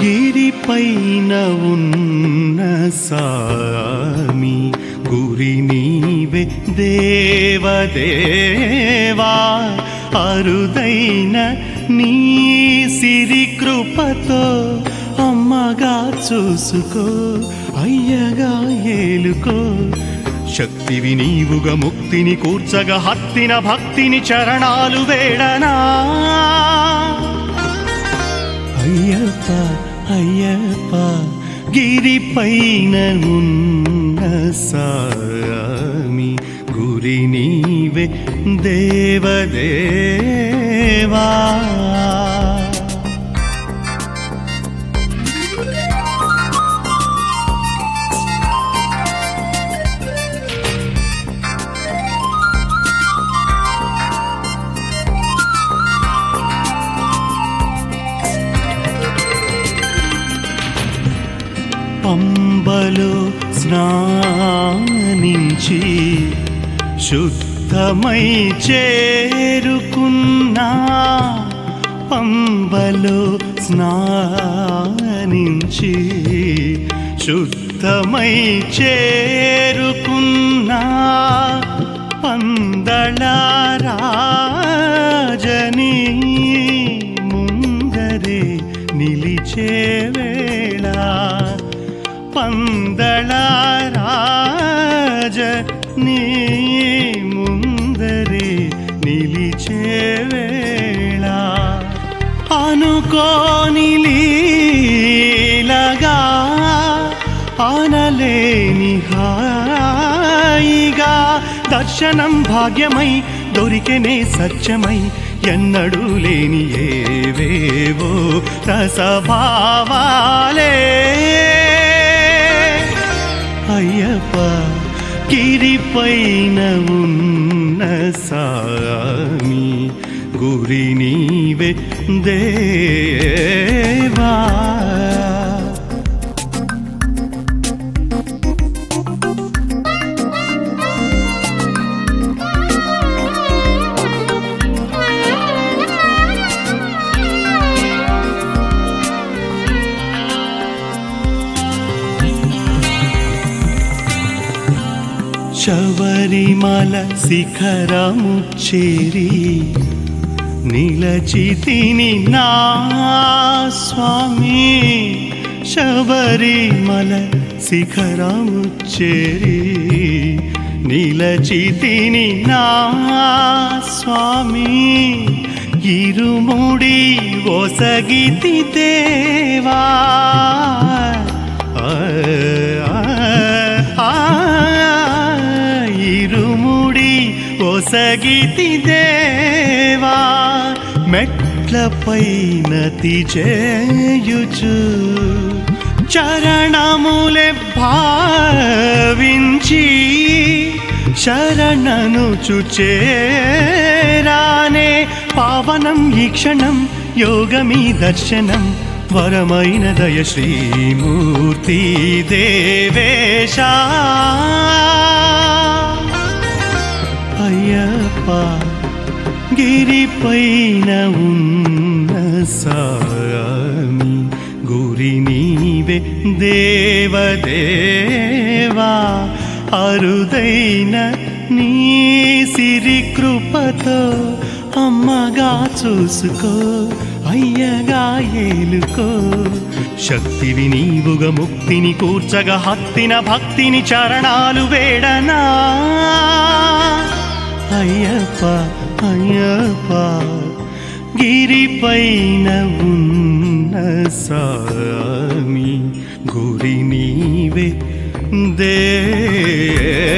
గిరిపైన ఉన్న సామి గురి నీవే దేవదేవా అరుదైన నీ సిరి కృపతో అమ్మగా చూసుకో అయ్యగా ఏలుకో శక్తివి నీవుగా ముక్తిని కూర్చగా హత్తిన భక్తిని చరణాలు వేడనా అయ్యప్ప అయ్యప్ప గిరిపైన ఉన్న సామి గురి నీవే దేవదేవా పంబలో స్నానించి శుద్ధమై చేరుకున్నా పంబలో స్నానించి శుద్ధమై చేరుకున్నా పందళరాజని ముందరే నిలిచే వేళ పందళరాజ నీ ముందరే నిలిచే వేళ అనుకోని లీలగా ఆనలేని హాయిగా దర్శనం భాగ్యమై దొరికెనే సత్యమై ఎన్నడూ లేని ఏవేవో రసభావాలే అయ్యప్ప గిరిపైన ఉన్న సామి గురి నీవే దేవా శబరిమల శిఖరము చేరి నిలచితిని నా స్వామి శబరిమల శిఖరము చేరి నిలచితిని నా స్వామి ఇరుముడి ఒసగితి దేవా ఇరుముడి ఒసగితి దేవా మెట్లపైన చేయుచు చరణములే భావించి శరణను చుచేరానే పావనం ఈ క్షణం యోగమీ దర్శనం వరమైన దయ శ్రీమూర్తి దేవేశ అయ్యప్ప గిరిపైన ఉన్న సామి గురి నీవే దేవదేవా అరుదైన నీ సిరి కృపతో అమ్మగా చూసుకో అయ్యగా ఏలుకో శక్తివి నీవుగా ముక్తిని కూర్చగా హత్తిన భక్తిని చరణాలు వేడనా అయ్యప్ప అయ్యప్ప గిరిపైన ఉన్న సామి గురి నీవే దేవా